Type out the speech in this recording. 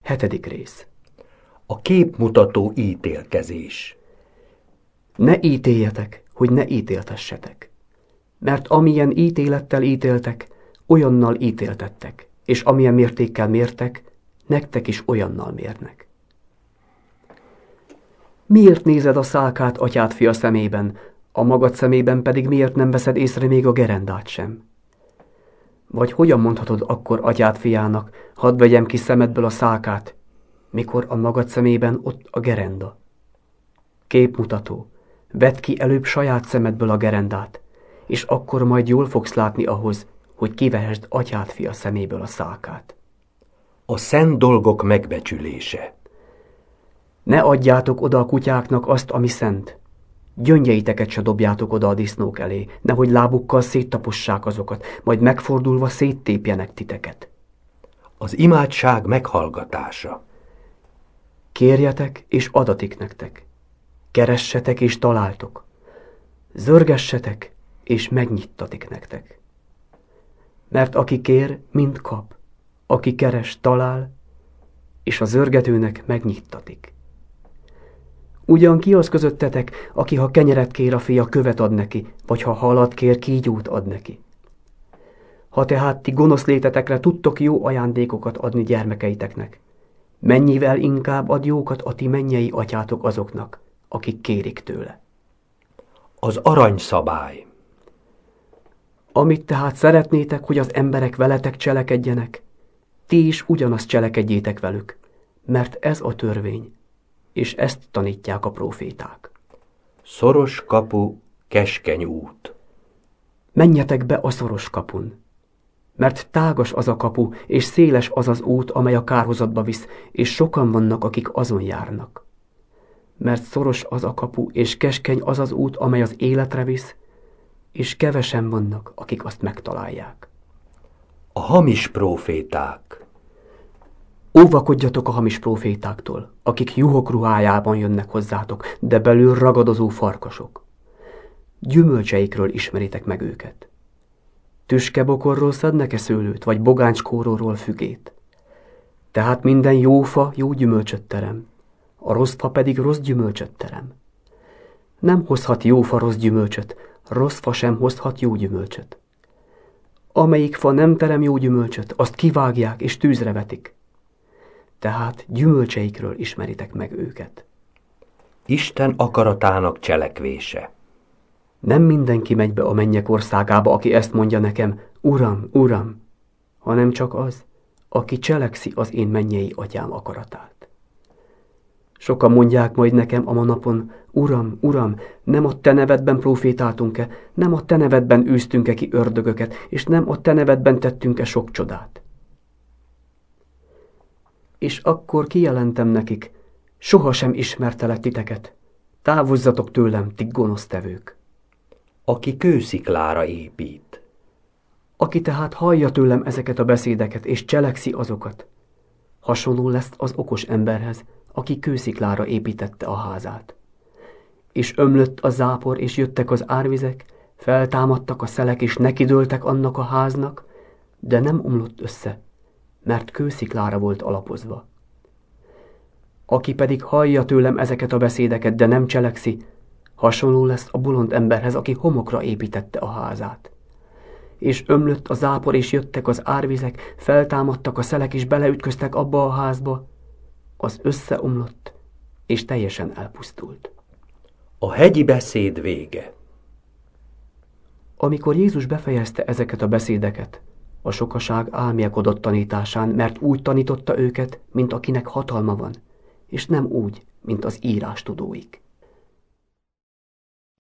7. rész. A képmutató ítélkezés. Ne ítéljetek, hogy ne ítéltessetek. Mert amilyen ítélettel ítéltek, olyannal ítéltettek, és amilyen mértékkel mértek, nektek is olyannal mérnek. Miért nézed a szálkát atyád fia szemében, a magad szemében pedig miért nem veszed észre még a gerendát sem? Vagy hogyan mondhatod akkor atyád fiának, hadd vegyem ki szemedből a szálkát, mikor a magad szemében ott a gerenda? Képmutató, vedd ki előbb saját szemedből a gerendát, és akkor majd jól fogsz látni ahhoz, hogy kivehesd atyád fia szeméből a szálkát. A szent dolgok megbecsülése. Ne adjátok oda a kutyáknak azt, ami szent. Gyöngyeiteket se dobjátok oda a disznók elé, nehogy lábukkal széttapossák azokat, majd megfordulva széttépjenek titeket. Az imádság meghallgatása. Kérjetek, és adatik nektek. Keressetek, és találtok. Zörgessetek, és megnyittatik nektek. Mert aki kér, mind kap. Aki keres, talál, és a zörgetőnek megnyittatik. Ugyan ki az közöttetek, aki ha kenyeret kér a fia, követ ad neki, vagy ha halat kér, kígyót ad neki? Ha tehát ti gonosz létetekre tudtok jó ajándékokat adni gyermekeiteknek, mennyivel inkább ad jókat a ti mennyei atyátok azoknak, akik kérik tőle. Az aranyszabály. Amit tehát szeretnétek, hogy az emberek veletek cselekedjenek, ti is ugyanazt cselekedjétek velük, mert ez a törvény, és ezt tanítják a próféták. Szoros kapu, keskeny út. Menjetek be a szoros kapun, mert tágas az a kapu, és széles az az út, amely a kárhozatba visz, és sokan vannak, akik azon járnak. Mert szoros az a kapu, és keskeny az az út, amely az életre visz, és kevesen vannak, akik azt megtalálják. A hamis próféták. Óvakodjatok a hamis prófétáktól, akik juhok ruhájában jönnek hozzátok, de belül ragadozó farkasok. Gyümölcseikről ismeritek meg őket. Tüskebokorról szednek-e szőlőt, vagy bogáncskóróról fügét? Tehát minden jó fa jó gyümölcsöt terem, a rossz fa pedig rossz gyümölcsöt terem. Nem hozhat jó fa rossz gyümölcsöt, rossz fa sem hozhat jó gyümölcsöt. Amelyik fa nem terem jó gyümölcsöt, azt kivágják és tűzre vetik. Tehát gyümölcseikről ismeritek meg őket. Isten akaratának cselekvése. Nem mindenki megy be a mennyek országába, aki ezt mondja nekem, Uram, Uram, hanem csak az, aki cselekszi az én mennyei atyám akaratát. Sokan mondják majd nekem a manapon, Uram, Uram, nem a te nevedben profétáltunk-e, nem a te nevedben űztünk-e ki ördögöket, és nem a te nevedben tettünk-e sok csodát. És akkor kijelentem nekik, sohasem ismertelek titeket, távozzatok tőlem, ti gonosztevők. Aki kősziklára épít. Aki tehát hallja tőlem ezeket a beszédeket, és cselekszi azokat, hasonló lesz az okos emberhez, aki kősziklára építette a házát. És ömlött a zápor, és jöttek az árvizek, feltámadtak a szelek, és nekidőltek annak a háznak, de nem omlott össze, mert kősziklára volt alapozva. Aki pedig hallja tőlem ezeket a beszédeket, de nem cselekszi, hasonló lesz a bolond emberhez, aki homokra építette a házát. És ömlött a zápor, és jöttek az árvizek, feltámadtak a szelek, és beleütköztek abba a házba, az összeomlott, és teljesen elpusztult. A hegyi beszéd vége. Amikor Jézus befejezte ezeket a beszédeket, a sokaság álmélkodott tanításán, mert úgy tanította őket, mint akinek hatalma van, és nem úgy, mint az írástudóik.